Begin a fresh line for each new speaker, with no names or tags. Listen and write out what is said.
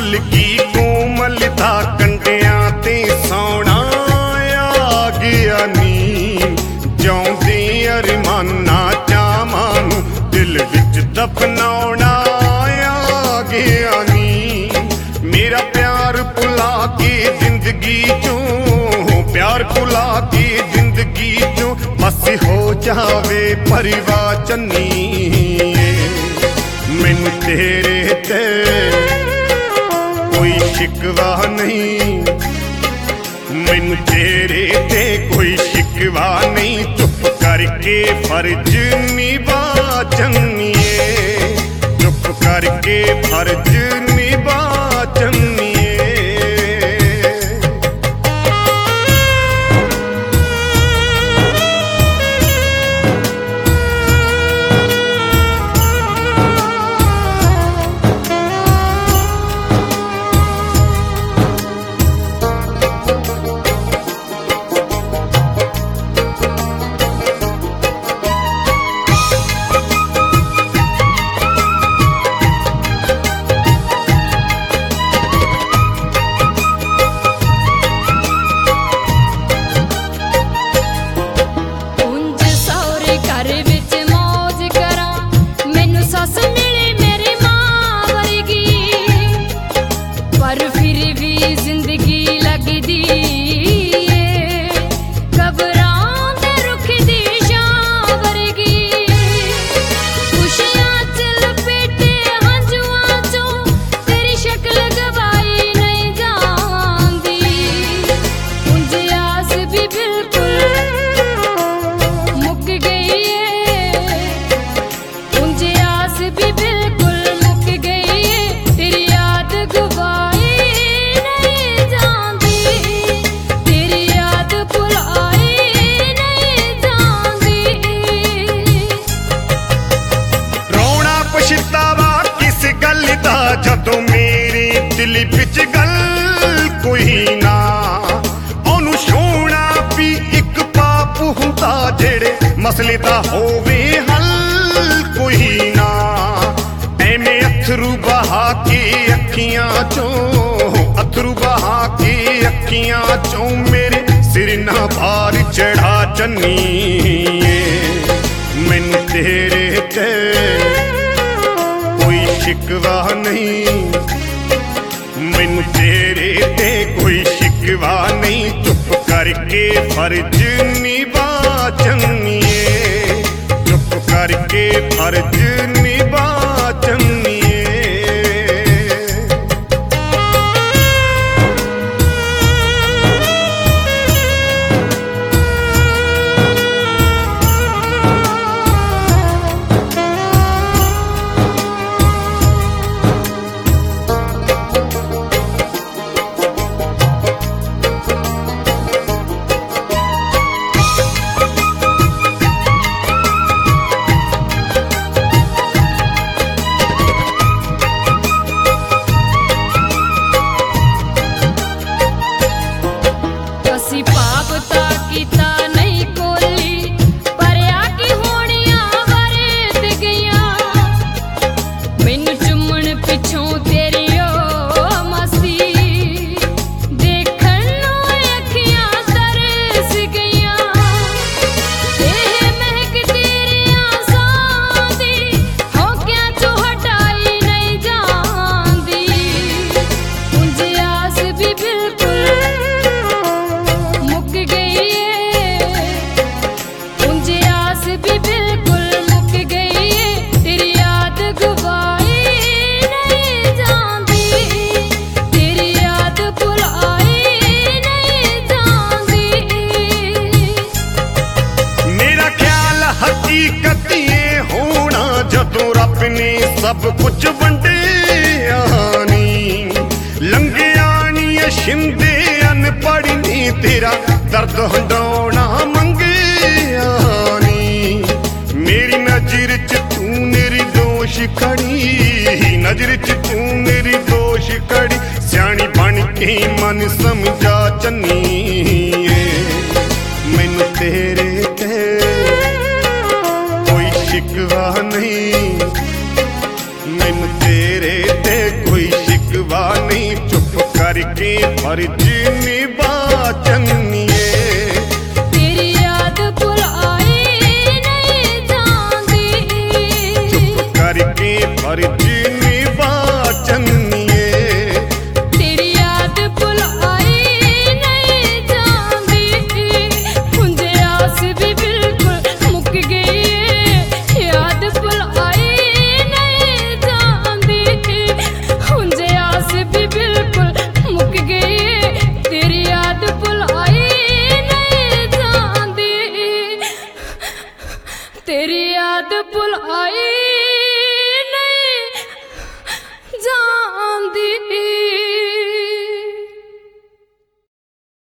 Full की कोमलता कंडियां ते सौना आ गया नी जिउंदे अरमाना चावां नूं दिल विच दफनाउणा आ गया नी। मेरा प्यार भुला के जिंदगी चों प्यार भुला के जिंदगी चों बस हो जावे परिवार चन्नी। मैनू तेरे ते कोई शिकवा नहीं, मैनू तेरे ते कोई शिकवा नहीं। चुप करके फर्ज निभा चन्निए, चुप करके फर्ज निभा चन्निए। जदों मेरे दिल विच गल कोई ना ओनू छोड़ना भी एक पाप हुंदा जेड़े मसले दा होवे हल कोई ना। एवें अथरू बहा के अखियां चों, अथरू बहा के अखियां चों मेरे सिर ना भार चढ़ा चन्नी। मैनू तेरे ते कोई शिकवा नहीं, मैनू तेरे ते कोई शिकवा नहीं। चुप करके फर्ज निभा चन्निए, चुप करके फर्ज निभा चन्निए। जदों रब ने सब कुछ वंडिया नी, लंघिया नी शिंदे अनपढ़ नी तेरा दर्द हंडौना मंगिया नी। मेरी नजर च तू निर्दोष खड़ी, नजर च तू निर्दोष खड़ी। स्याणी बन के मन समझा चन्नी, मैनू तेरे ते कोई शिकवा नहीं, मैनू तेरे ते कोई शिकवा नहीं। फर्ज निभा चन्नी